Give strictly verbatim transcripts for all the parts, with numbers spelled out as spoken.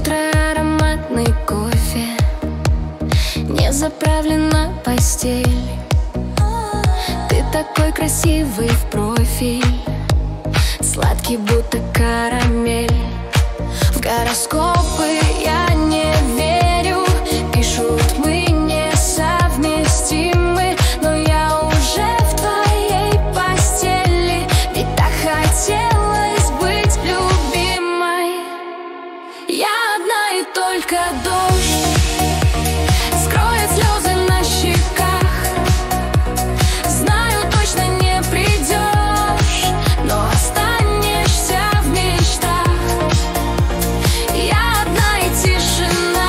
утро, ароматный кофе, не заправлена постель. Ты такой красивый в профиль, сладкий, будто карамель. В гороскопы я не верю, пишут, мы несовместимы, но я уже в твоей постели, ведь так хотелось быть любимой. Я одна и только дождь скроет слезы на щеках. Знаю, точно не придешь, но останешься в мечтах. Я одна и тишина,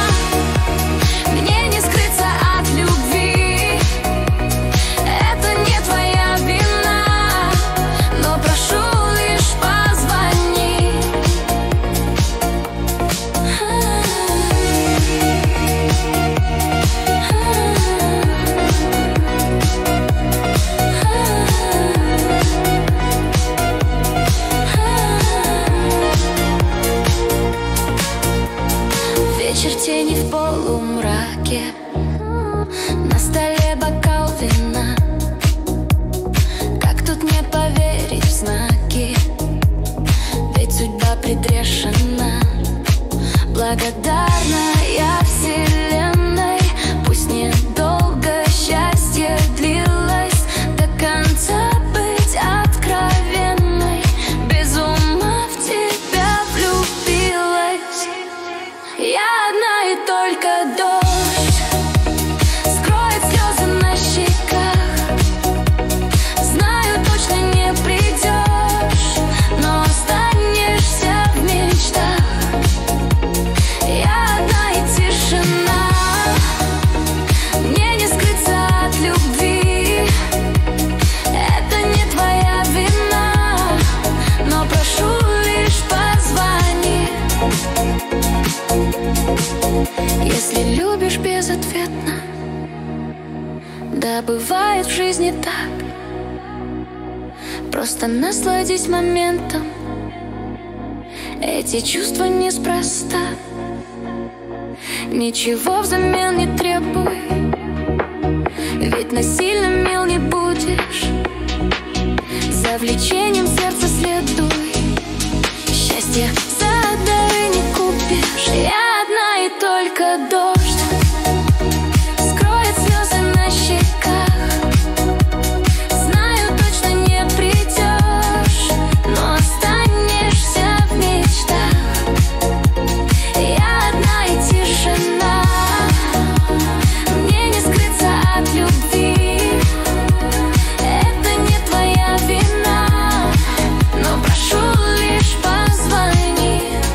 мне не скрыться от любви. Это не твоя вина, но прошу, лишь позвони. Вечер, тени в полумраке, на столе бокал вина. Как тут не поверить в знаки, ведь судьба предрешена. Благодарна я вселенной, пусть недолго счастье длилось, до конца быть откровенной. Без ума в тебя влюбилась. Я одна и только дождь скроет слезы на щеках. Знаю, точно не придешь, но останешься в мечтах. Я одна и тишина, мне не скрыться от любви. Это не твоя вина, но прошу, лишь позвони. Если любишь безответно, да, бывает в жизни так, просто насладись моментом. Эти чувства неспроста. Ничего взамен не требуй, ведь насильно мил не будешь. За влечением сердца следуй, счастье за дары не купишь. Я одна и только дождь скроет слезы на щеках. Знаю, точно не придешь, но останешься в мечтах. Я одна и тишина, мне не скрыться от любви. Это не твоя вина, но прошу, лишь позвони.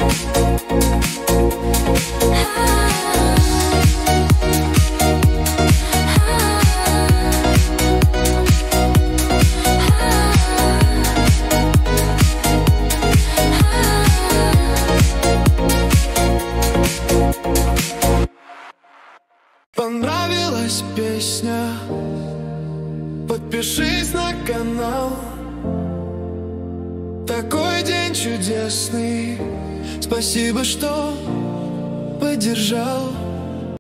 Понравилась песня? Подпишись на канал. Такой день чудесный, спасибо, что поддержал.